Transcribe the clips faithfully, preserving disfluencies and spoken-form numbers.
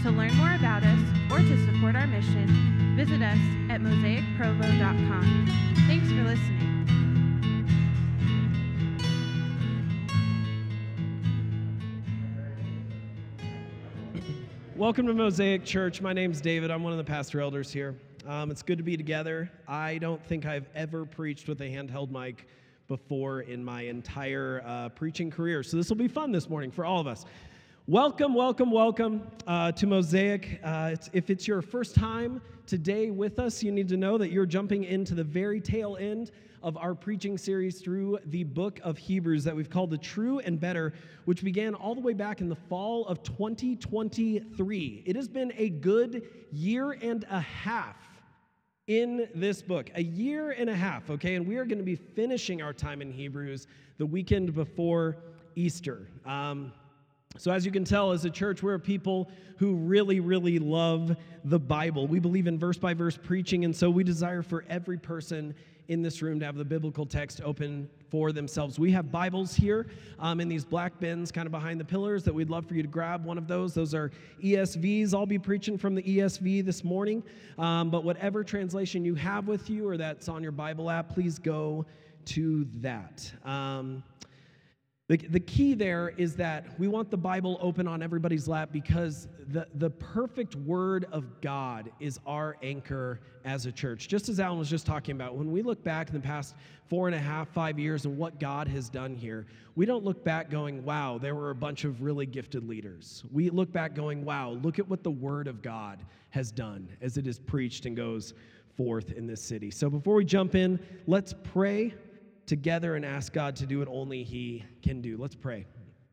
To learn more about us or to support our mission, visit us at mosaic provo dot com. Thanks for listening. Welcome to Mosaic Church. My name's David. I'm one of the pastor elders here. Um, it's good to be together. I don't think I've ever preached with a handheld mic before in my entire uh, preaching career, so this will be fun this morning for all of us. Welcome, welcome, welcome uh, to Mosaic. Uh, it's, if it's your first time today with us, you need to know that you're jumping into the very tail end of our preaching series through the book of Hebrews that we've called The True and Better, which began all the way back in the fall of twenty twenty-three. It has been a good year and a half in this book, a year and a half, okay? And we are going to be finishing our time in Hebrews the weekend before Easter. Um, So as you can tell, as a church, we're a people who really, really love the Bible. We believe in verse-by-verse preaching, and so we desire for every person in this room to have the biblical text open for themselves. We have Bibles here um, in these black bins kind of behind the pillars that we'd love for you to grab one of those. Those are E S Vs. I'll be preaching from the E S V this morning, um, but whatever translation you have with you or that's on your Bible app, please go to that. Um, The, the key there is that we want the Bible open on everybody's lap because the, the perfect word of God is our anchor as a church. Just as Alan was just talking about, when we look back in the past four and a half, five years and what God has done here, we don't look back going, wow, there were a bunch of really gifted leaders. We look back going, wow, look at what the word of God has done as it is preached and goes forth in this city. So before we jump in, let's pray together and ask God to do what only He can do. Let's pray.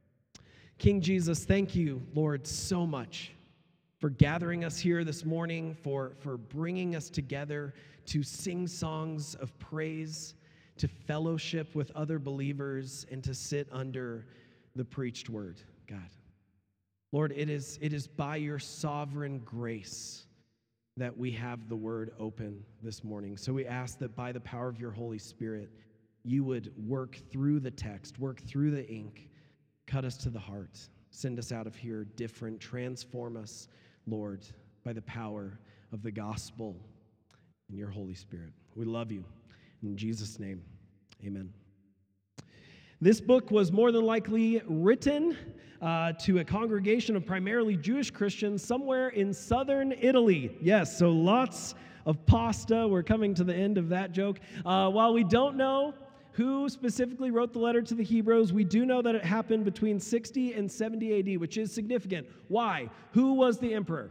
King Jesus, thank you, Lord, so much for gathering us here this morning, for, for bringing us together to sing songs of praise, to fellowship with other believers, and to sit under the preached word, God. Lord, it is, it is by your sovereign grace that we have the word open this morning. So we ask that by the power of your Holy Spirit, you would work through the text, work through the ink, cut us to the heart, send us out of here different, transform us, Lord, by the power of the gospel and your Holy Spirit. We love you. In Jesus' name, amen. This book was more than likely written uh, to a congregation of primarily Jewish Christians somewhere in southern Italy. Yes, so lots of pasta. We're coming to the end of that joke. Uh, while we don't know who specifically wrote the letter to the Hebrews, we do know that it happened between sixty and seventy A D, which is significant. Why? Who was the emperor?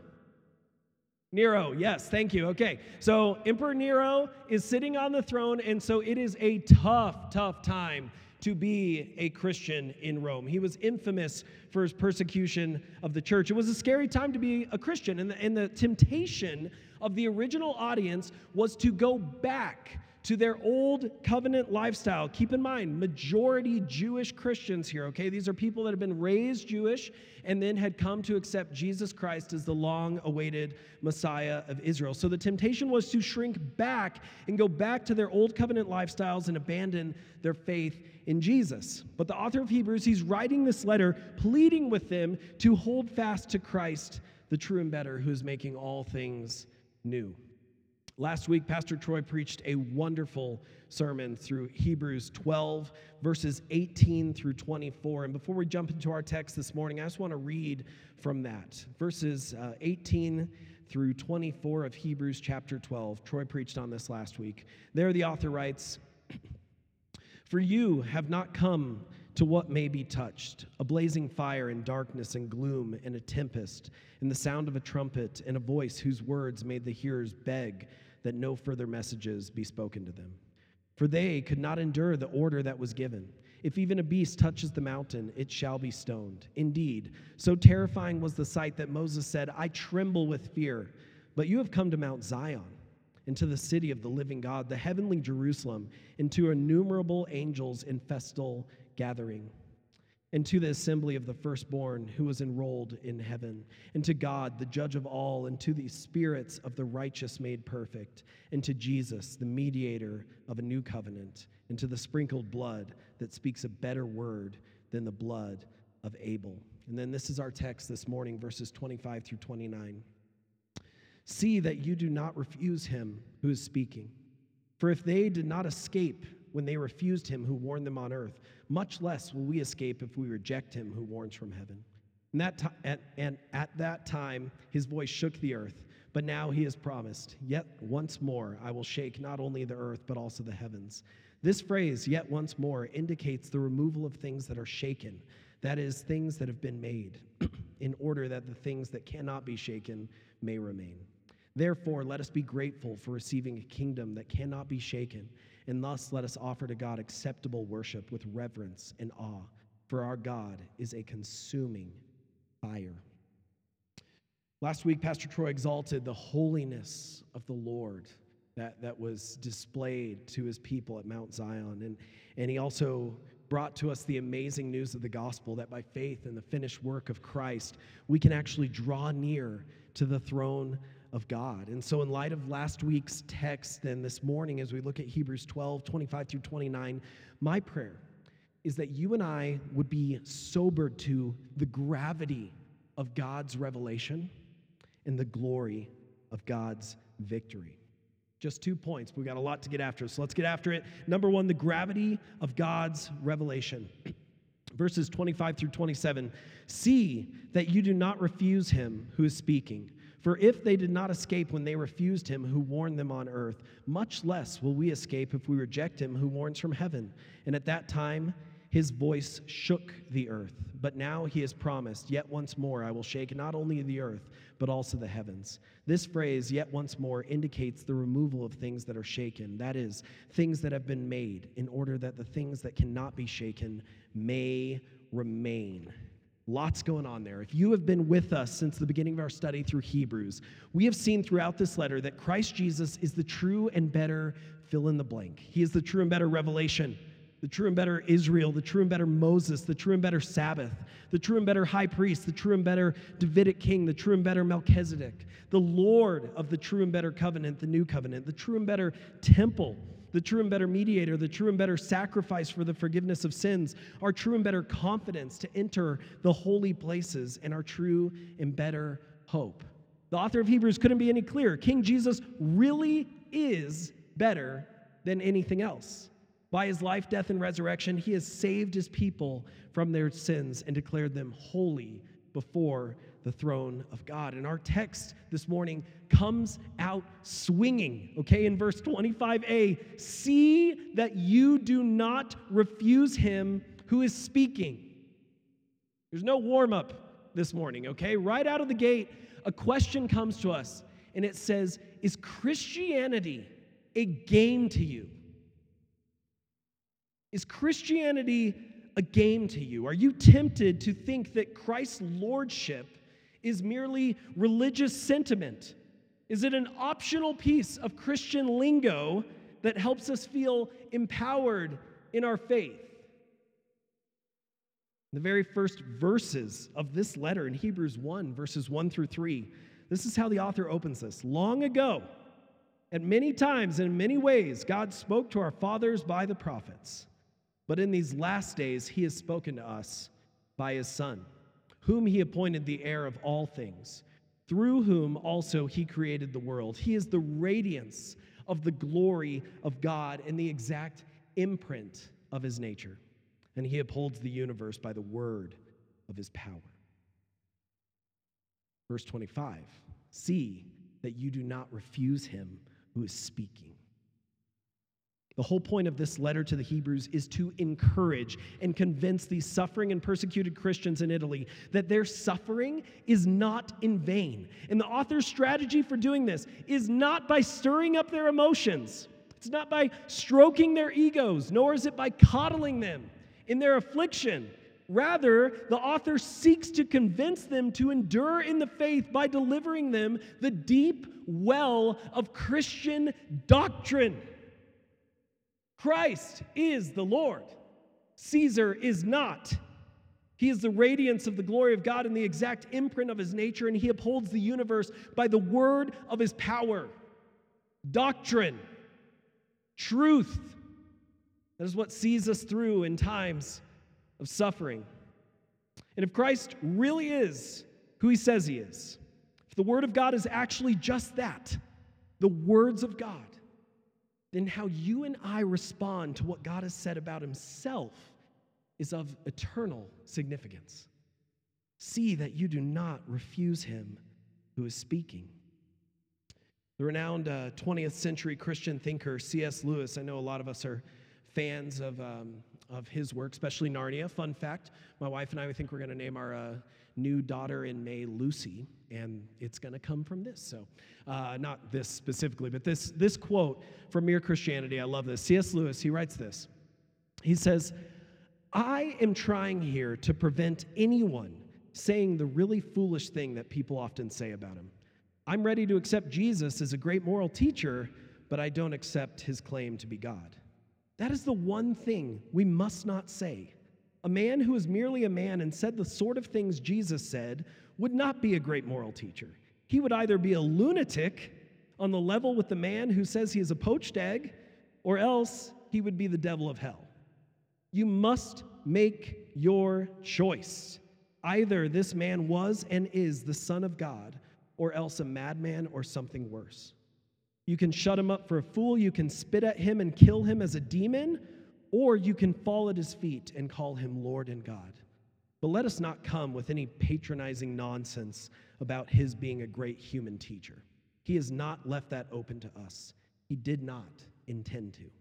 Nero. Yes, thank you. Okay, so Emperor Nero is sitting on the throne, and so it is a tough, tough time to be a Christian in Rome. He was infamous for his persecution of the church. It was a scary time to be a Christian, and the, and the temptation of the original audience was to go back to their old covenant lifestyle. Keep in mind, majority Jewish Christians here, okay? These are people that have been raised Jewish and then had come to accept Jesus Christ as the long-awaited Messiah of Israel. So the temptation was to shrink back and go back to their old covenant lifestyles and abandon their faith in Jesus. But the author of Hebrews, he's writing this letter pleading with them to hold fast to Christ, the true and better, who is making all things new. Last week, Pastor Troy preached a wonderful sermon through Hebrews twelve, verses eighteen through twenty-four. And before we jump into our text this morning, I just want to read from that. Verses uh, eighteen through twenty-four of Hebrews chapter twelve. Troy preached on this last week. There the author writes, "For you have not come to what may be touched, a blazing fire and darkness and gloom and a tempest, and the sound of a trumpet and a voice whose words made the hearers beg that no further messages be spoken to them. For they could not endure the order that was given. If even a beast touches the mountain, it shall be stoned. Indeed, so terrifying was the sight that Moses said, I tremble with fear. But you have come to Mount Zion, and to the city of the living God, the heavenly Jerusalem, and to innumerable angels in festal gathering, and to the assembly of the firstborn who was enrolled in heaven, and to God, the judge of all, and to the spirits of the righteous made perfect, and to Jesus, the mediator of a new covenant, and to the sprinkled blood that speaks a better word than the blood of Abel. And then this is our text this morning, verses twenty-five through twenty-nine. See that you do not refuse him who is speaking. For if they did not escape when they refused him who warned them on earth, much less will we escape if we reject him who warns from heaven. And, that t- at, and at that time his voice shook the earth, but now he has promised, yet once more I will shake not only the earth but also the heavens. This phrase, yet once more, indicates the removal of things that are shaken, that is, things that have been made, in order that the things that cannot be shaken may remain. Therefore, let us be grateful for receiving a kingdom that cannot be shaken, and thus let us offer to God acceptable worship with reverence and awe, for our God is a consuming fire. Last week, Pastor Troy exalted the holiness of the Lord that, that was displayed to his people at Mount Zion, and, and he also brought to us the amazing news of the gospel that by faith in the finished work of Christ, we can actually draw near to the throne of God. And so in light of last week's text and this morning, as we look at Hebrews twelve, twenty-five through twenty-nine, my prayer is that you and I would be sobered to the gravity of God's revelation and the glory of God's victory. Just two points. We've got a lot to get after, so let's get after it. Number one, the gravity of God's revelation. Verses twenty-five through twenty-seven. See that you do not refuse him who is speaking. For if they did not escape when they refused him who warned them on earth, much less will we escape if we reject him who warns from heaven. And at that time his voice shook the earth. But now he has promised, yet once more I will shake not only the earth, but also the heavens. This phrase, yet once more, indicates the removal of things that are shaken. That is, things that have been made, in order that the things that cannot be shaken may remain. Lots going on there. If you have been with us since the beginning of our study through Hebrews, we have seen throughout this letter that Christ Jesus is the true and better fill in the blank. He is the true and better revelation, the true and better Israel, the true and better Moses, the true and better Sabbath, the true and better high priest, the true and better Davidic king, the true and better Melchizedek, the Lord of the true and better covenant, the new covenant, the true and better temple, the true and better mediator, the true and better sacrifice for the forgiveness of sins, our true and better confidence to enter the holy places, and our true and better hope. The author of Hebrews couldn't be any clearer. King Jesus really is better than anything else. By his life, death, and resurrection, he has saved his people from their sins and declared them holy before the throne of God. And our text this morning comes out swinging, okay? In verse twenty-five a, see that you do not refuse him who is speaking. There's no warm-up this morning, okay? Right out of the gate, a question comes to us, and it says, is Christianity a game to you? Is Christianity a game to you? Are you tempted to think that Christ's lordship is merely religious sentiment? Is it an optional piece of Christian lingo that helps us feel empowered in our faith? The very first verses of this letter in Hebrews one, verses one through three, this is how the author opens this. Long ago, at many times and in many ways, God spoke to our fathers by the prophets. But in these last days, he has spoken to us by his Son, whom he appointed the heir of all things, through whom also he created the world. He is the radiance of the glory of God and the exact imprint of his nature. And he upholds the universe by the word of his power. Verse twenty-five, see that you do not refuse him who is speaking. The whole point of this letter to the Hebrews is to encourage and convince these suffering and persecuted Christians in Italy that their suffering is not in vain. And the author's strategy for doing this is not by stirring up their emotions. It's not by stroking their egos, nor is it by coddling them in their affliction. Rather, the author seeks to convince them to endure in the faith by delivering them the deep well of Christian doctrine. Christ is the Lord. Caesar is not. He is the radiance of the glory of God and the exact imprint of his nature, and he upholds the universe by the word of his power. Doctrine, truth. That is what sees us through in times of suffering. And if Christ really is who he says he is, if the Word of God is actually just that, the words of God, then how you and I respond to what God has said about himself is of eternal significance. See that you do not refuse him who is speaking. The renowned uh, twentieth century Christian thinker C S Lewis, I know a lot of us are fans of, um, of his work, especially Narnia. Fun fact, my wife and I, we think we're going to name our uh, new daughter in May Lucy, and it's going to come from this. So uh, not this specifically, but this, this quote from Mere Christianity, I love this. C S Lewis, he writes this. He says, I am trying here to prevent anyone saying the really foolish thing that people often say about him. I'm ready to accept Jesus as a great moral teacher, but I don't accept his claim to be God. That is the one thing we must not say. A man who is merely a man and said the sort of things Jesus said would not be a great moral teacher. He would either be a lunatic on the level with the man who says he is a poached egg, or else he would be the devil of hell. You must make your choice. Either this man was and is the Son of God, or else a madman or something worse. You can shut him up for a fool, you can spit at him and kill him as a demon, or you can fall at his feet and call him Lord and God. But let us not come with any patronizing nonsense about his being a great human teacher. He has not left that open to us. He did not intend to.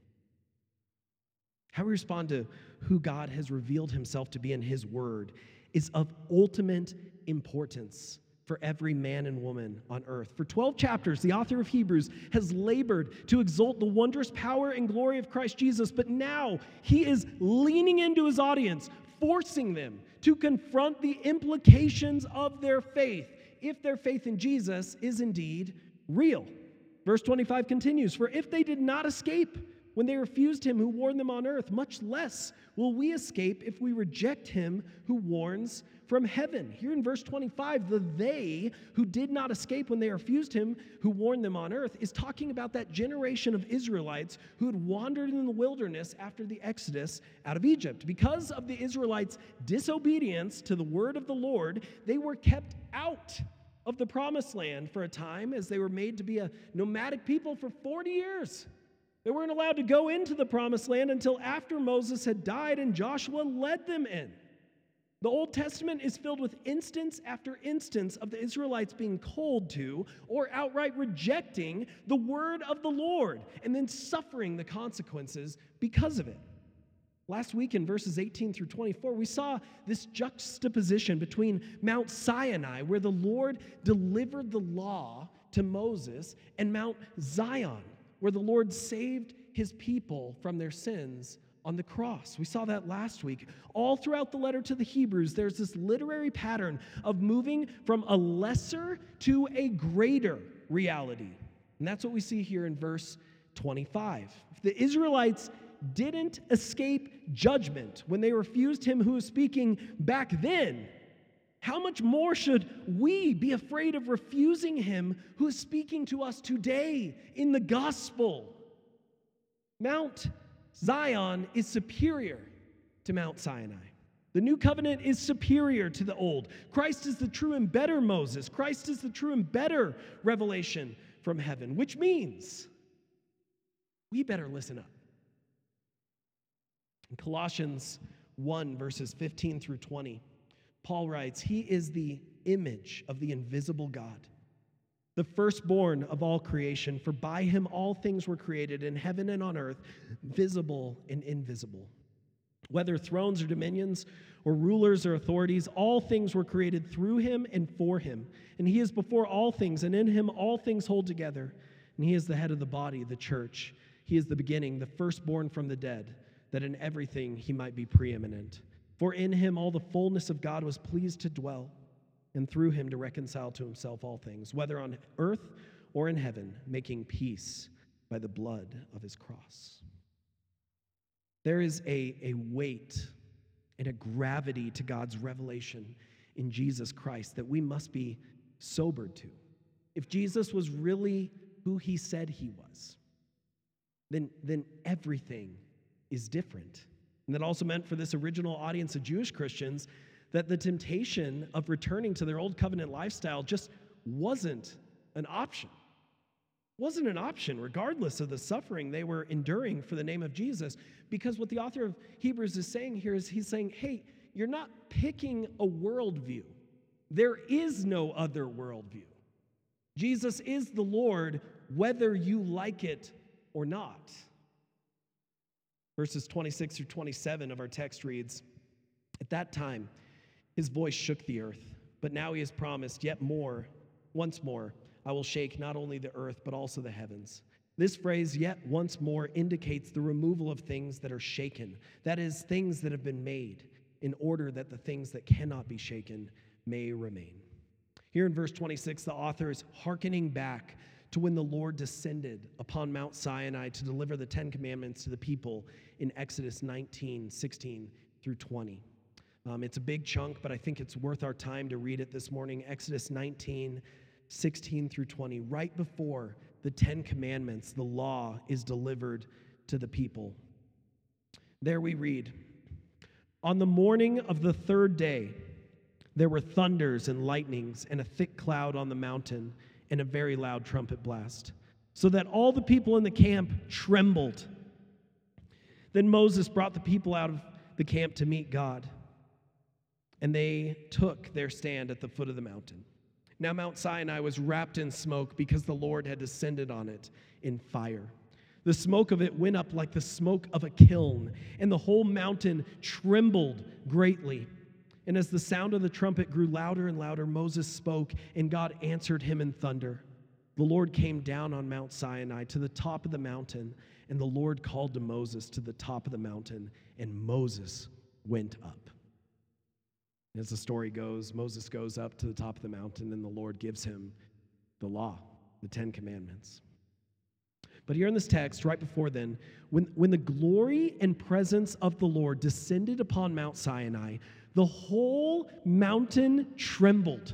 How we respond to who God has revealed himself to be in his word is of ultimate importance for every man and woman on earth. For twelve chapters, the author of Hebrews has labored to exalt the wondrous power and glory of Christ Jesus, but now he is leaning into his audience, forcing them to confront the implications of their faith, if their faith in Jesus is indeed real. Verse twenty-five continues, for if they did not escape when they refused him who warned them on earth, much less will we escape if we reject him who warns from heaven. Here in verse twenty-five, the they who did not escape when they refused him who warned them on earth is talking about that generation of Israelites who had wandered in the wilderness after the Exodus out of Egypt. Because of the Israelites' disobedience to the word of the Lord, they were kept out of the promised land for a time as they were made to be a nomadic people for forty years. They weren't allowed to go into the promised land until after Moses had died and Joshua led them in. The Old Testament is filled with instance after instance of the Israelites being called to or outright rejecting the word of the Lord and then suffering the consequences because of it. Last week in verses eighteen through twenty-four, we saw this juxtaposition between Mount Sinai, where the Lord delivered the law to Moses, and Mount Zion, where the Lord saved his people from their sins on the cross. We saw that last week. All throughout the letter to the Hebrews, there's this literary pattern of moving from a lesser to a greater reality. And that's what we see here in verse twenty-five. If the Israelites didn't escape judgment when they refused him who was speaking back then, how much more should we be afraid of refusing him who is speaking to us today in the gospel? Mount Zion is superior to Mount Sinai. The new covenant is superior to the old. Christ is the true and better Moses. Christ is the true and better revelation from heaven, which means we better listen up. In Colossians one, verses fifteen through twenty, Paul writes, he is the image of the invisible God, the firstborn of all creation, for by him all things were created in heaven and on earth, visible and invisible. Whether thrones or dominions or rulers or authorities, all things were created through him and for him. And he is before all things, and in him all things hold together. And he is the head of the body, the church. He is the beginning, the firstborn from the dead, that in everything he might be preeminent. For in him all the fullness of God was pleased to dwell, and through him to reconcile to himself all things, whether on earth or in heaven, making peace by the blood of his cross. There is a, a weight and a gravity to God's revelation in Jesus Christ that we must be sobered to. If Jesus was really who he said he was, then, then everything is different. And that also meant for this original audience of Jewish Christians that the temptation of returning to their old covenant lifestyle just wasn't an option. Wasn't an option, regardless of the suffering they were enduring for the name of Jesus. Because what the author of Hebrews is saying here is he's saying, hey, you're not picking a worldview. There is no other worldview. Jesus is the Lord, whether you like it or not. Verses twenty-six through twenty-seven of our text reads, at that time, his voice shook the earth, but now he has promised yet more, once more, I will shake not only the earth, but also the heavens. This phrase, yet once more, indicates the removal of things that are shaken. That is, things that have been made, in order that the things that cannot be shaken may remain. Here in verse twenty-six, the author is hearkening back to when the Lord descended upon Mount Sinai to deliver the Ten Commandments to the people in Exodus nineteen, sixteen through twenty. Um, it's a big chunk, but I think it's worth our time to read it this morning. Exodus nineteen, sixteen through twenty, right before the Ten Commandments, the law is delivered to the people. There we read, on the morning of the third day, there were thunders and lightnings and a thick cloud on the mountain and a very loud trumpet blast, so that all the people in the camp trembled. Then Moses brought the people out of the camp to meet God, and they took their stand at the foot of the mountain. Now Mount Sinai was wrapped in smoke because the Lord had descended on it in fire. The smoke of it went up like the smoke of a kiln, and the whole mountain trembled greatly. And as the sound of the trumpet grew louder and louder, Moses spoke, and God answered him in thunder. The Lord came down on Mount Sinai to the top of the mountain, and the Lord called to Moses to the top of the mountain, and Moses went up. As the story goes, Moses goes up to the top of the mountain, and the Lord gives him the law, the Ten Commandments. But here in this text, right before then, when, when the glory and presence of the Lord descended upon Mount Sinai, the whole mountain trembled.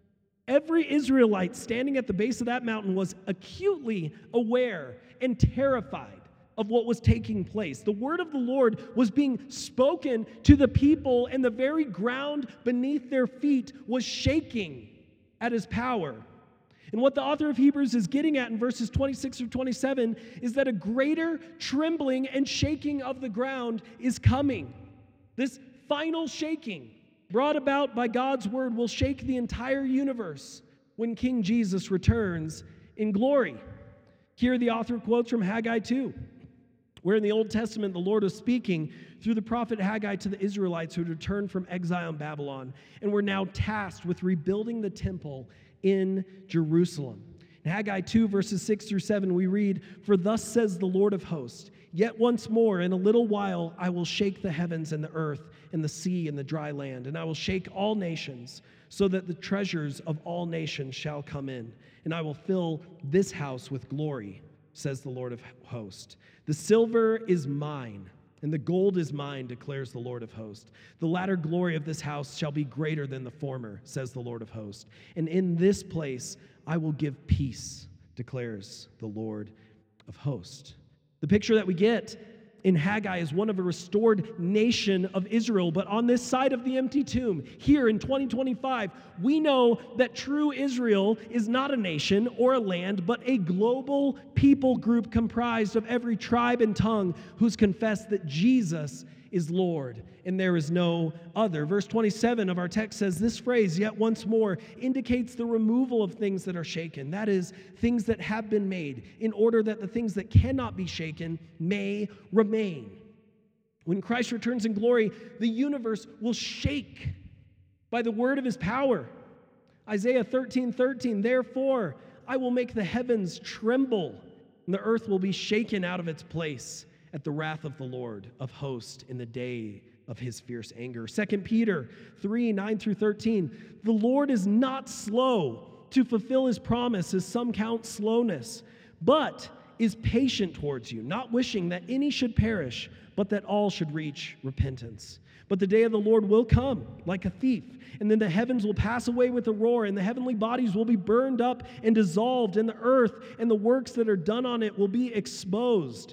Every Israelite standing at the base of that mountain was acutely aware and terrified of what was taking place. The word of the Lord was being spoken to the people, and the very ground beneath their feet was shaking at his power. And what the author of Hebrews is getting at in verses twenty-six through twenty-seven is that a greater trembling and shaking of the ground is coming. This final shaking brought about by God's word will shake the entire universe when King Jesus returns in glory. Here the author quotes from Haggai two, where in the Old Testament the Lord was speaking through the prophet Haggai to the Israelites who had returned from exile in Babylon and were now tasked with rebuilding the temple in Jerusalem. In Haggai two, verses six through seven, we read, for thus says the Lord of hosts, yet once more in a little while I will shake the heavens and the earth and the sea and the dry land, and I will shake all nations, so that the treasures of all nations shall come in, and I will fill this house with glory, says the Lord of hosts. The silver is mine, and the gold is mine, declares the Lord of hosts. The latter glory of this house shall be greater than the former, says the Lord of hosts. And in this place I will give peace, declares the Lord of hosts. The picture that we get in Haggai is one of a restored nation of Israel. But on this side of the empty tomb, here in twenty twenty-five, we know that true Israel is not a nation or a land, but a global people group comprised of every tribe and tongue who's confessed that Jesus is Lord and there is no other. Verse twenty-seven of our text says this phrase, yet once more, indicates the removal of things that are shaken. That is, things that have been made, in order that the things that cannot be shaken may remain. When Christ returns in glory, the universe will shake by the word of his power. Isaiah thirteen thirteen, therefore I will make the heavens tremble, and the earth will be shaken out of its place at the wrath of the Lord of hosts in the day of his fierce anger. Second Peter three, nine through thirteen, the Lord is not slow to fulfill his promise, as some count slowness, but is patient towards you, not wishing that any should perish, but that all should reach repentance. But the day of the Lord will come like a thief, and then the heavens will pass away with a roar, and the heavenly bodies will be burned up and dissolved, and the earth and the works that are done on it will be exposed.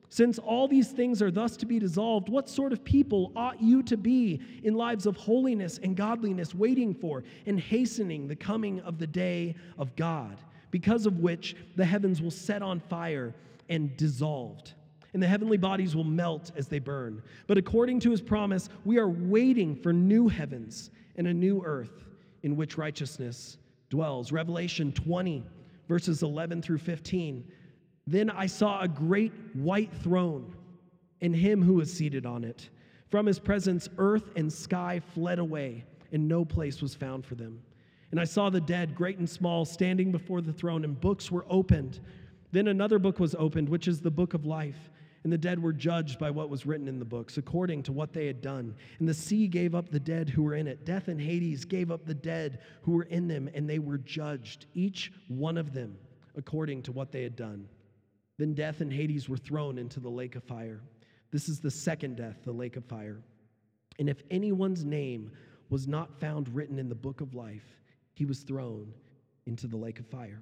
Since all these things are thus to be dissolved, what sort of people ought you to be in lives of holiness and godliness, waiting for and hastening the coming of the day of God, because of which the heavens will set on fire and dissolved, and the heavenly bodies will melt as they burn. But according to his promise, we are waiting for new heavens and a new earth in which righteousness dwells. Revelation twenty, verses eleven through fifteen. Then I saw a great white throne and him who was seated on it. From his presence, earth and sky fled away, and no place was found for them. And I saw the dead, great and small, standing before the throne, and books were opened. Then another book was opened, which is the book of life. And the dead were judged by what was written in the books, according to what they had done. And the sea gave up the dead who were in it. Death and Hades gave up the dead who were in them, and they were judged, each one of them, according to what they had done. Then death and Hades were thrown into the lake of fire. This is the second death, the lake of fire. And if anyone's name was not found written in the book of life, he was thrown into the lake of fire.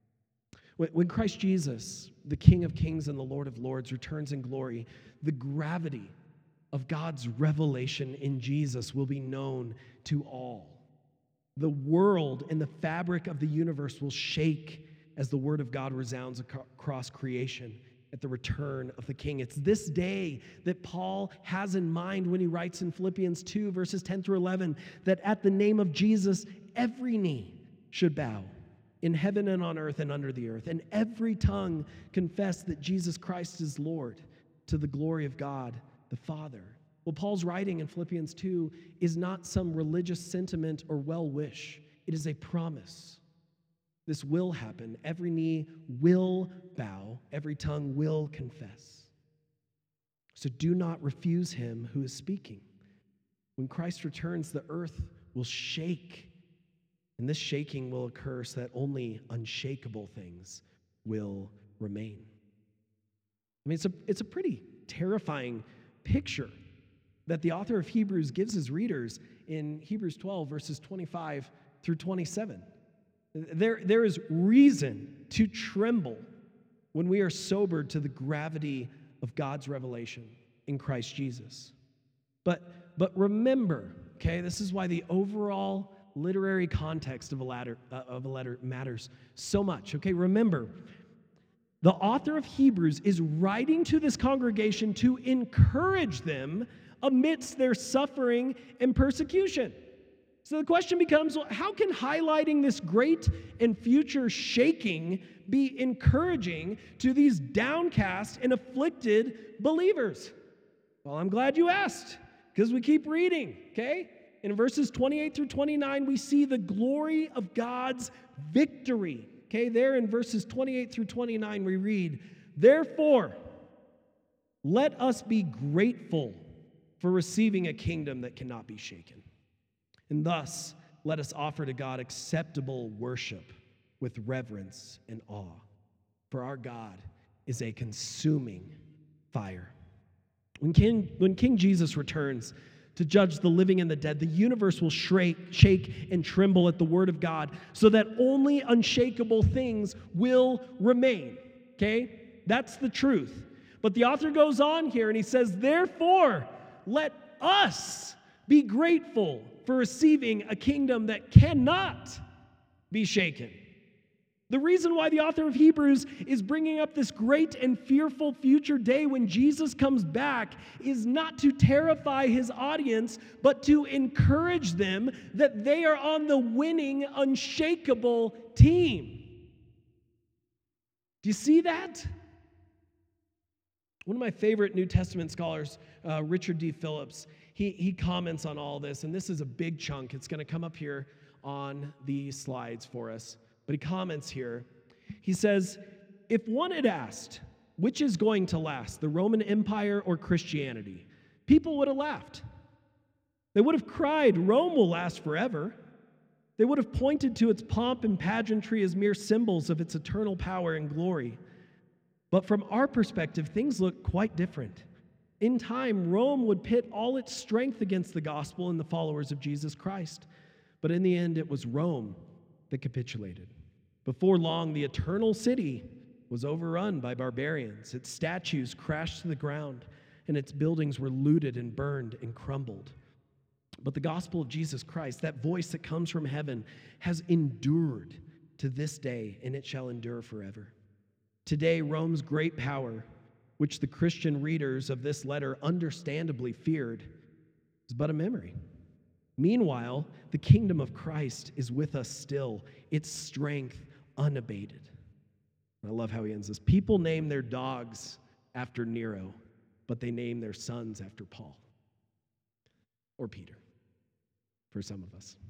When Christ Jesus, the King of Kings and the Lord of Lords, returns in glory, the gravity of God's revelation in Jesus will be known to all. The world and the fabric of the universe will shake as the word of God resounds across creation at the return of the King. It's this day that Paul has in mind when he writes in Philippians two, verses ten through eleven, that at the name of Jesus, every knee should bow in heaven and on earth and under the earth, and every tongue confess that Jesus Christ is Lord, to the glory of God the Father. What Paul's writing in Philippians two is not some religious sentiment or well-wish. It is a promise. This will happen. Every knee will bow. Every tongue will confess. So do not refuse him who is speaking. When Christ returns, the earth will shake. And this shaking will occur so that only unshakable things will remain. I mean, it's a, it's a pretty terrifying picture that the author of Hebrews gives his readers in Hebrews twelve, verses twenty-five through twenty-seven. There, there is reason to tremble when we are sobered to the gravity of God's revelation in Christ Jesus. But, but remember, okay, this is why the overall literary context of a, letter, uh, of a letter matters so much. Okay, remember, the author of Hebrews is writing to this congregation to encourage them amidst their suffering and persecution. So the question becomes, well, how can highlighting this great and future shaking be encouraging to these downcast and afflicted believers? Well, I'm glad you asked, because we keep reading, okay? In verses twenty-eight through twenty-nine, we see the glory of God's victory. Okay, there in verses twenty-eight through twenty-nine, we read, "Therefore, let us be grateful for receiving a kingdom that cannot be shaken. And thus, let us offer to God acceptable worship with reverence and awe. For our God is a consuming fire." When King, when King Jesus returns to judge the living and the dead, the universe will shake, shake and tremble at the word of God, so that only unshakable things will remain. Okay? That's the truth. But the author goes on here and he says, "Therefore, let us be grateful for receiving a kingdom that cannot be shaken." The reason why the author of Hebrews is bringing up this great and fearful future day when Jesus comes back is not to terrify his audience, but to encourage them that they are on the winning, unshakable team. Do you see that? One of my favorite New Testament scholars, uh, Richard D. Phillips, he, he comments on all this, and this is a big chunk. It's going to come up here on the slides for us. But he comments here. He says, if one had asked, which is going to last, the Roman Empire or Christianity, people would have laughed. They would have cried, Rome will last forever. They would have pointed to its pomp and pageantry as mere symbols of its eternal power and glory. But from our perspective, things look quite different. In time, Rome would pit all its strength against the gospel and the followers of Jesus Christ. But in the end, it was Rome that capitulated. Before long, the eternal city was overrun by barbarians. Its statues crashed to the ground, and its buildings were looted and burned and crumbled. But the gospel of Jesus Christ, that voice that comes from heaven, has endured to this day, and it shall endure forever. Today, Rome's great power, which the Christian readers of this letter understandably feared, is but a memory. Meanwhile, the kingdom of Christ is with us still, its strength unabated. I love how he ends this. People name their dogs after Nero, but they name their sons after Paul or Peter, for some of us.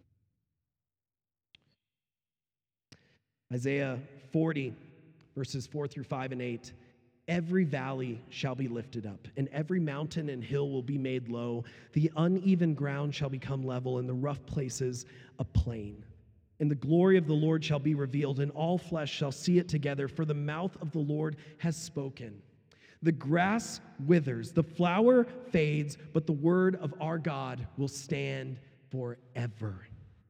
Isaiah forty, verses four through five and eight. Every valley shall be lifted up, and every mountain and hill will be made low. The uneven ground shall become level, and the rough places a plain. And the glory of the Lord shall be revealed, and all flesh shall see it together, for the mouth of the Lord has spoken. The grass withers, the flower fades, but the word of our God will stand forever.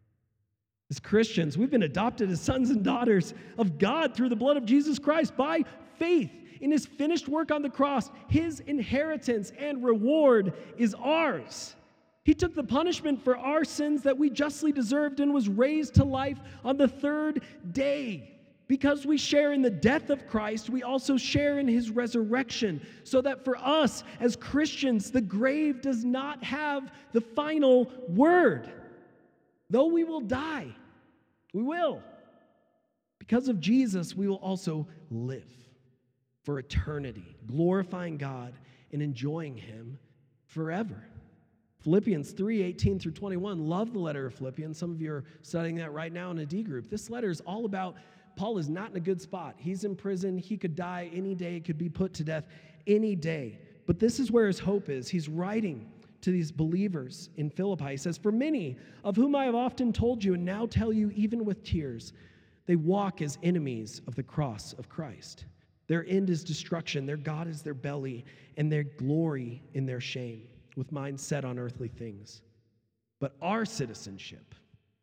As Christians, we've been adopted as sons and daughters of God through the blood of Jesus Christ by faith in his finished work on the cross. His inheritance and reward is ours. He took the punishment for our sins that we justly deserved and was raised to life on the third day. Because we share in the death of Christ, we also share in his resurrection, so that for us as Christians, the grave does not have the final word. Though we will die, we will. Because of Jesus, we will also live for eternity, glorifying God and enjoying him forever. Philippians three, eighteen through twenty-one. Love the letter of Philippians. Some of you are studying that right now in a D group. This letter is all about Paul is not in a good spot. He's in prison. He could die any day, could be put to death any day. But this is where his hope is. He's writing to these believers in Philippi. He says, "For many, of whom I have often told you and now tell you even with tears, they walk as enemies of the cross of Christ. Their end is destruction, their God is their belly, and their glory in their shame, with minds set on earthly things. But our citizenship,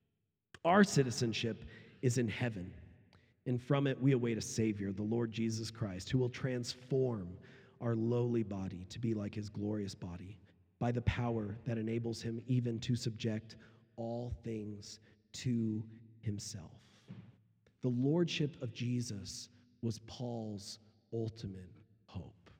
our citizenship is in heaven, and from it we await a Savior, the Lord Jesus Christ, who will transform our lowly body to be like his glorious body, by the power that enables him even to subject all things to himself." The lordship of Jesus was Paul's ultimate hope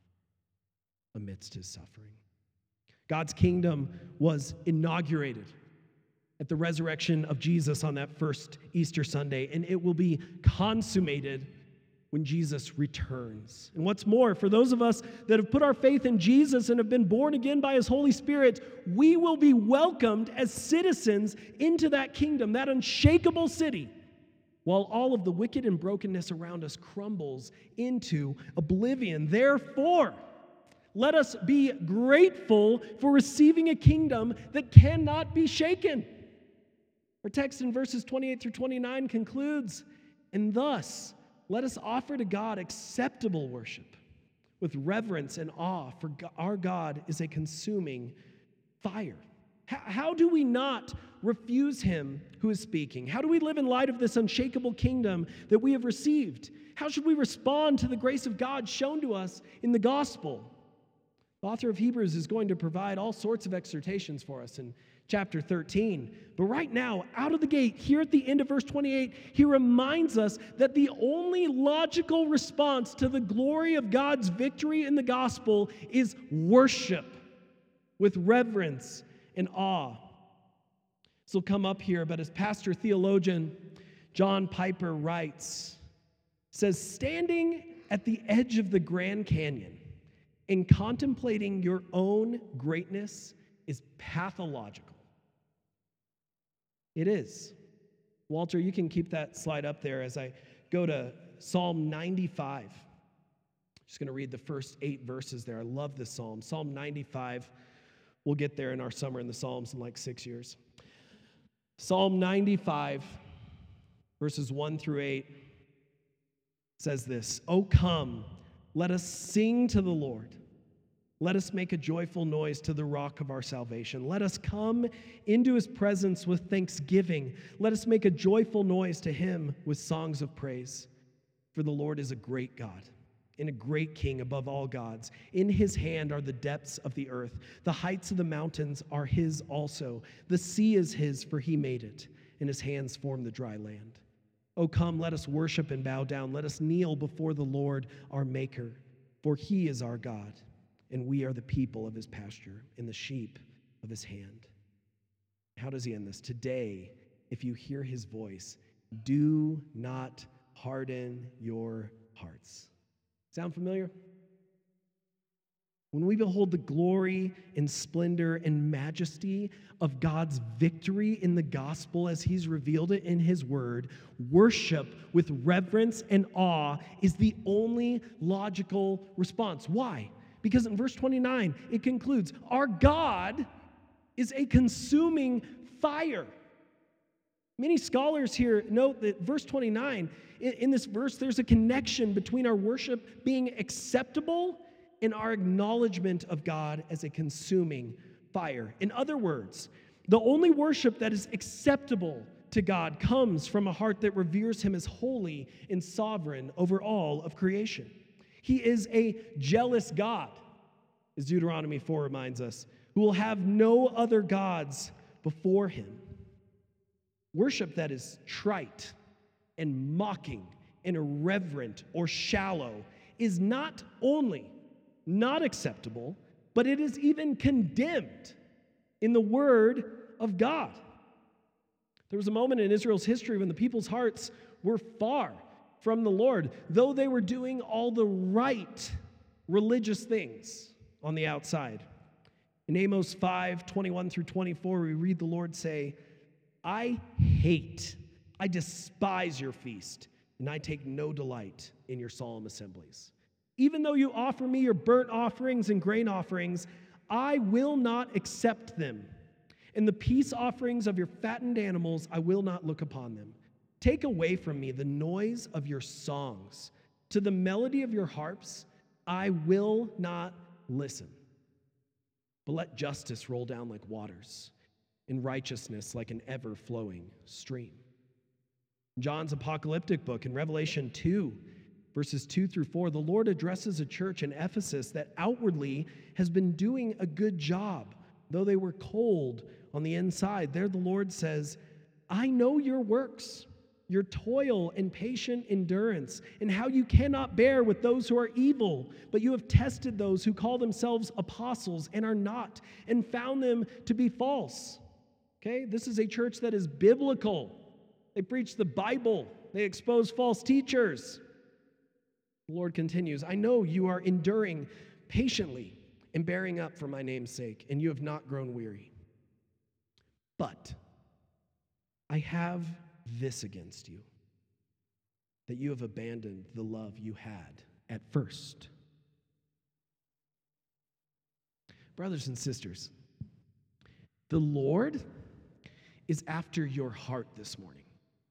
amidst his suffering. God's kingdom was inaugurated at the resurrection of Jesus on that first Easter Sunday, and it will be consummated when Jesus returns. And what's more, for those of us that have put our faith in Jesus and have been born again by his Holy Spirit, we will be welcomed as citizens into that kingdom, that unshakable city, while all of the wicked and brokenness around us crumbles into oblivion. Therefore, let us be grateful for receiving a kingdom that cannot be shaken. Our text in verses twenty-eight through twenty-nine concludes, "And thus, let us offer to God acceptable worship with reverence and awe, for our God is a consuming fire." How do we not refuse him who is speaking? How do we live in light of this unshakable kingdom that we have received? How should we respond to the grace of God shown to us in the gospel? The author of Hebrews is going to provide all sorts of exhortations for us in chapter thirteen. But right now, out of the gate, here at the end of verse twenty-eight, he reminds us that the only logical response to the glory of God's victory in the gospel is worship with reverence and awe. This will come up here, but as pastor theologian John Piper writes, says, "Standing at the edge of the Grand Canyon and contemplating your own greatness is pathological." It is. Walter, you can keep that slide up there as I go to Psalm ninety-five. I'm just going to read the first eight verses there. I love this psalm. Psalm ninety-five. We'll get there in our Summer in the Psalms in like six years. Psalm ninety-five, verses one through eight, says this, "O come, let us sing to the Lord. Let us make a joyful noise to the rock of our salvation. Let us come into his presence with thanksgiving. Let us make a joyful noise to him with songs of praise. For the Lord is a great God and a great King above all gods. In his hand are the depths of the earth. The heights of the mountains are his also. The sea is his, for he made it, and his hands formed the dry land. O come, let us worship and bow down. Let us kneel before the Lord our Maker. For he is our God, and we are the people of his pasture and the sheep of his hand. How does he end this? Today, if you hear his voice, do not harden your hearts. Sound familiar? When we behold the glory and splendor and majesty of God's victory in the gospel as he's revealed it in his word, worship with reverence and awe is the only logical response. Why? Because in verse twenty-nine, it concludes, our God is a consuming fire. Many scholars here note that verse twenty-nine, in, in this verse, there's a connection between our worship being acceptable and our acknowledgement of God as a consuming fire. In other words, the only worship that is acceptable to God comes from a heart that reveres him as holy and sovereign over all of creation. He is a jealous God, as Deuteronomy four reminds us, who will have no other gods before him. Worship that is trite and mocking and irreverent or shallow is not only not acceptable, but it is even condemned in the word of God. There was a moment in Israel's history when the people's hearts were far from the Lord, though they were doing all the right religious things on the outside. In Amos five, twenty-one through twenty-four, we read the Lord say, I hate, I despise your feast, and I take no delight in your solemn assemblies. Even though you offer me your burnt offerings and grain offerings, I will not accept them. And the peace offerings of your fattened animals, I will not look upon them. Take away from me the noise of your songs. To the melody of your harps, I will not listen. But let justice roll down like waters, and righteousness like an ever-flowing stream. In John's apocalyptic book, in Revelation two, verses two through four, the Lord addresses a church in Ephesus that outwardly has been doing a good job, though they were cold on the inside. There the Lord says, I know your works, your toil and patient endurance, and how you cannot bear with those who are evil, but you have tested those who call themselves apostles and are not, and found them to be false. Okay, this is a church that is biblical. They preach the Bible. They expose false teachers. The Lord continues, I know you are enduring patiently and bearing up for my name's sake, and you have not grown weary. But I have this against you, that you have abandoned the love you had at first. Brothers and sisters, the Lord is after your heart this morning.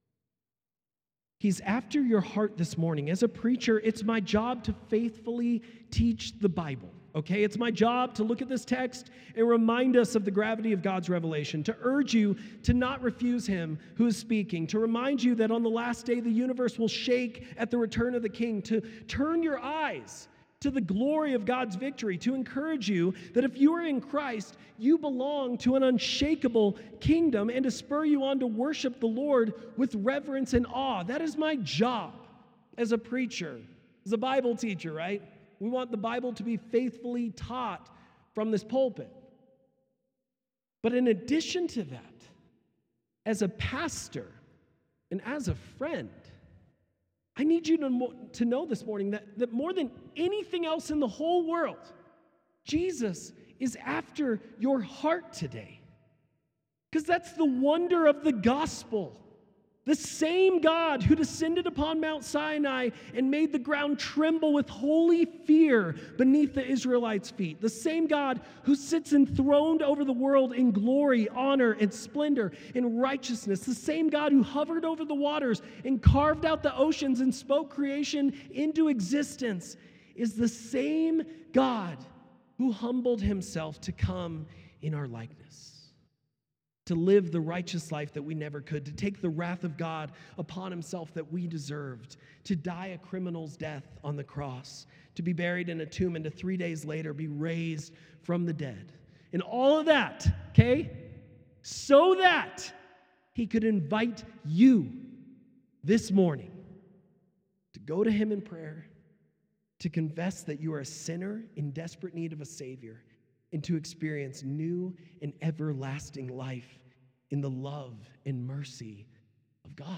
He's after your heart this morning. As a preacher, it's my job to faithfully teach the Bible, okay? It's my job to look at this text and remind us of the gravity of God's revelation, to urge you to not refuse him who is speaking, to remind you that on the last day the universe will shake at the return of the King, to turn your eyes to the glory of God's victory, to encourage you that if you are in Christ, you belong to an unshakable kingdom, and to spur you on to worship the Lord with reverence and awe. That is my job as a preacher, as a Bible teacher, right? We want the Bible to be faithfully taught from this pulpit. But in addition to that, as a pastor and as a friend, I need you to, to know this morning that, that more than anything else in the whole world, Jesus is after your heart today. Because that's the wonder of the gospel. The same God who descended upon Mount Sinai and made the ground tremble with holy fear beneath the Israelites' feet. The same God who sits enthroned over the world in glory, honor, and splendor, and righteousness. The same God who hovered over the waters and carved out the oceans and spoke creation into existence is the same God who humbled himself to come in our likeness, to live the righteous life that we never could, to take the wrath of God upon himself that we deserved, to die a criminal's death on the cross, to be buried in a tomb, and to three days later be raised from the dead. And all of that, okay, so that he could invite you this morning to go to him in prayer, to confess that you are a sinner in desperate need of a Savior, and to experience new and everlasting life in the love and mercy of God.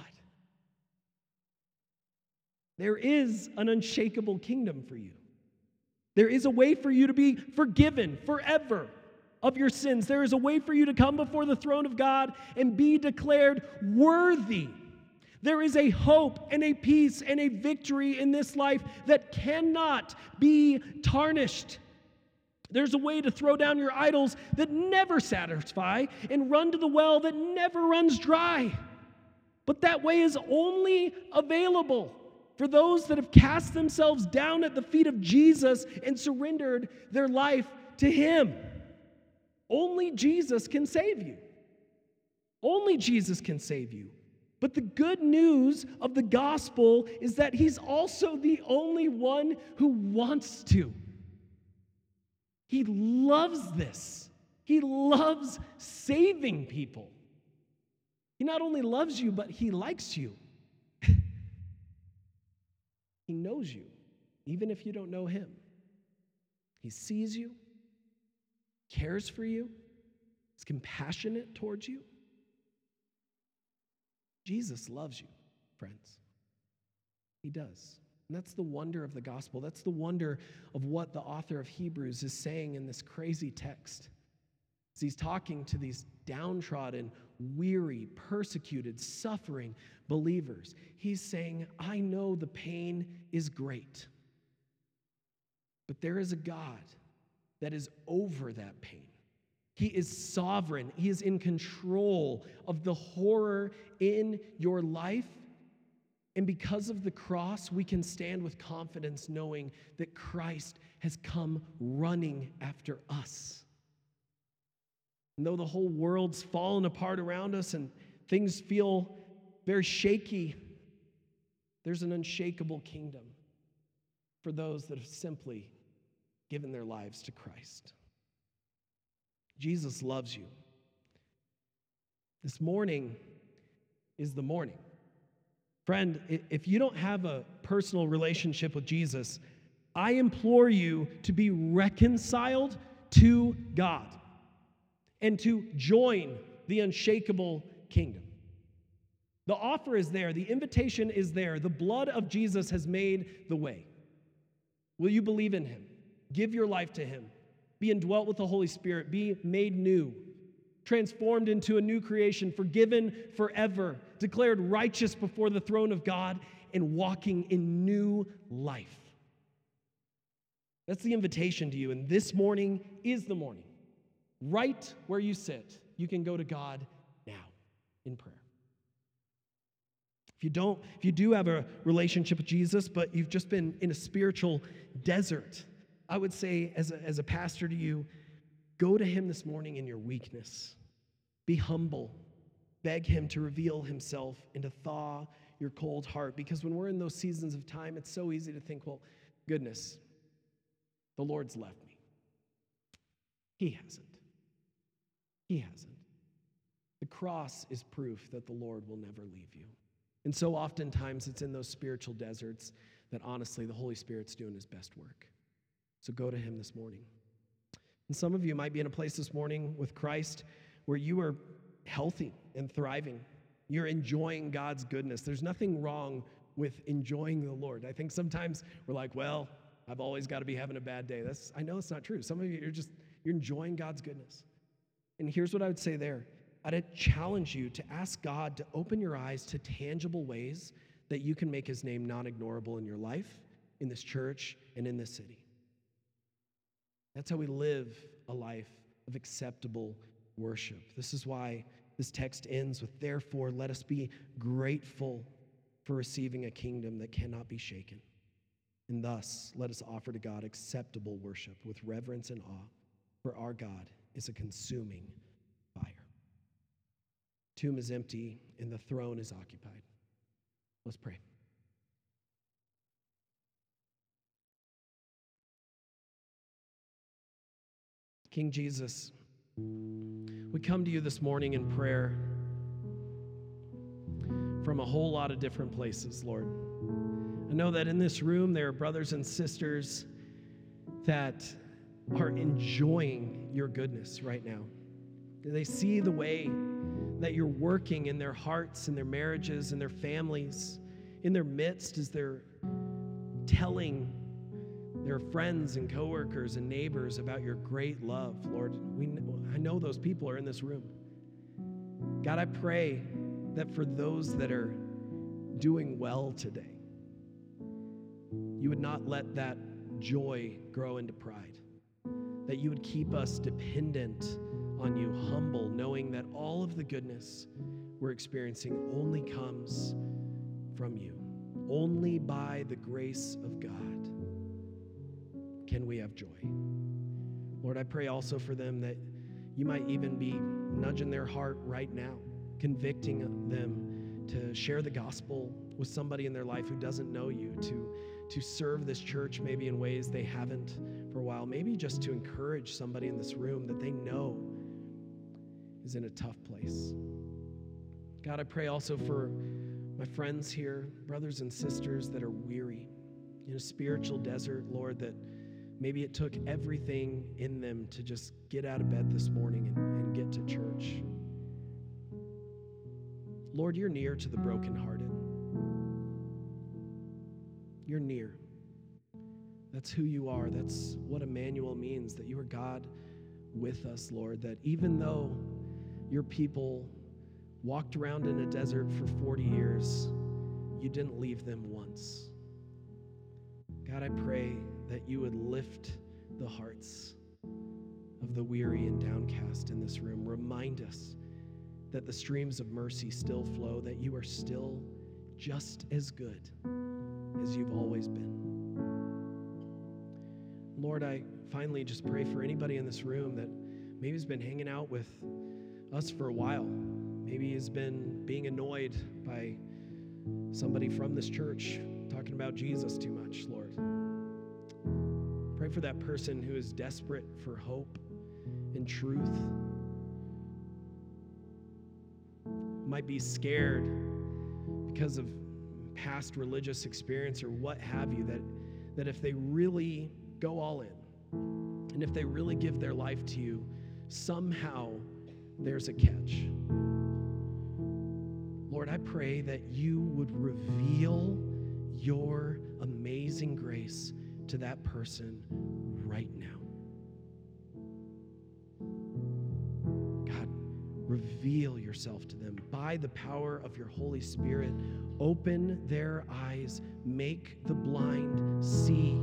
There is an unshakable kingdom for you. There is a way for you to be forgiven forever of your sins. There is a way for you to come before the throne of God and be declared worthy. There is a hope and a peace and a victory in this life that cannot be tarnished. There's a way to throw down your idols that never satisfy and run to the well that never runs dry. But that way is only available for those that have cast themselves down at the feet of Jesus and surrendered their life to him. Only Jesus can save you. Only Jesus can save you. But the good news of the gospel is that he's also the only one who wants to. He loves this. He loves saving people. He not only loves you, but he likes you. He knows you, even if you don't know him. He sees you, cares for you, is compassionate towards you. Jesus loves you, friends. He does. And that's the wonder of the gospel. That's the wonder of what the author of Hebrews is saying in this crazy text. As he's talking to these downtrodden, weary, persecuted, suffering believers, he's saying, I know the pain is great, but there is a God that is over that pain. He is sovereign. He is in control of the horror in your life. And because of the cross, we can stand with confidence knowing that Christ has come running after us. And though the whole world's fallen apart around us and things feel very shaky, there's an unshakable kingdom for those that have simply given their lives to Christ. Jesus loves you. This morning is the morning. Friend, if you don't have a personal relationship with Jesus, I implore you to be reconciled to God and to join the unshakable kingdom. The offer is there. The invitation is there. The blood of Jesus has made the way. Will you believe in him? Give your life to him. Be indwelt with the Holy Spirit. Be made new. Transformed into a new creation, forgiven forever, declared righteous before the throne of God, and walking in new life. That's the invitation to you, and this morning is the morning. Right where you sit, you can go to God now in prayer. If you don't, if you do have a relationship with Jesus, but you've just been in a spiritual desert, I would say as a, as a pastor to you, go to him this morning in your weakness. Be humble. Beg him to reveal himself and to thaw your cold heart. Because when we're in those seasons of time, it's so easy to think, well, goodness, the Lord's left me. He hasn't. He hasn't. The cross is proof that the Lord will never leave you. And so oftentimes it's in those spiritual deserts that honestly the Holy Spirit's doing his best work. So go to him this morning. And some of you might be in a place this morning with Christ where you are healthy and thriving. You're enjoying God's goodness. There's nothing wrong with enjoying the Lord. I think sometimes we're like, well, I've always got to be having a bad day. That's I know it's not true. Some of you, you're just, you're enjoying God's goodness. And here's what I would say there. I'd challenge you to ask God to open your eyes to tangible ways that you can make his name non-ignorable in your life, in this church, and in this city. That's how we live a life of acceptable worship. This is why this text ends with, therefore, let us be grateful for receiving a kingdom that cannot be shaken. And thus, let us offer to God acceptable worship with reverence and awe, for our God is a consuming fire. tomb is empty and the throne is occupied. Let's pray. King Jesus, we come to you this morning in prayer from a whole lot of different places, Lord. I know that in this room there are brothers and sisters that are enjoying your goodness right now. They see the way that you're working in their hearts, in their marriages, in their families, in their midst as they're telling their friends and coworkers and neighbors about your great love, Lord. We, I know those people are in this room. God, I pray that for those that are doing well today, you would not let that joy grow into pride, that you would keep us dependent on you, humble, knowing that all of the goodness we're experiencing only comes from you. Only by the grace of God can we have joy. Lord, I pray also for them that you might even be nudging their heart right now, convicting them to share the gospel with somebody in their life who doesn't know you, to, to serve this church maybe in ways they haven't for a while, maybe just to encourage somebody in this room that they know is in a tough place. God, I pray also for my friends here, brothers and sisters that are weary in a spiritual desert, Lord, that maybe it took everything in them to just get out of bed this morning and, and get to church. Lord, you're near to the brokenhearted. You're near. That's who you are. That's what Emmanuel means, that you are God with us, Lord, that even though your people walked around in a desert for forty years, you didn't leave them once. God, I pray that you would lift the hearts of the weary and downcast in this room. Remind us that the streams of mercy still flow, that you are still just as good as you've always been. Lord, I finally just pray for anybody in this room that maybe has been hanging out with us for a while, maybe has been being annoyed by somebody from this church talking about Jesus too much, Lord. Pray for that person who is desperate for hope and truth, might be scared because of past religious experience or what have you, that, that if they really go all in and if they really give their life to you, somehow there's a catch. Lord, I pray that you would reveal your amazing grace to that person right now. God, reveal yourself to them by the power of your Holy Spirit. Open their eyes, make the blind see.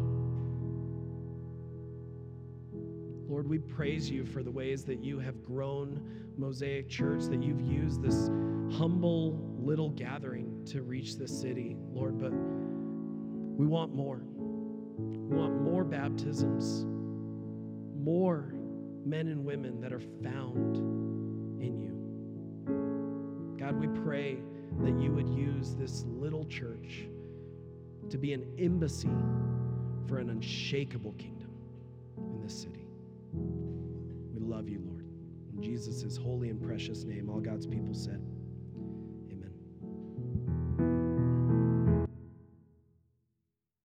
Lord, we praise you for the ways that you have grown Mosaic Church, that you've used this humble little gathering to reach this city, Lord, but we want more. We want more baptisms, more men and women that are found in you. God, we pray that you would use this little church to be an embassy for an unshakable kingdom in this city. We love you, Lord. In Jesus' holy and precious name, all God's people said.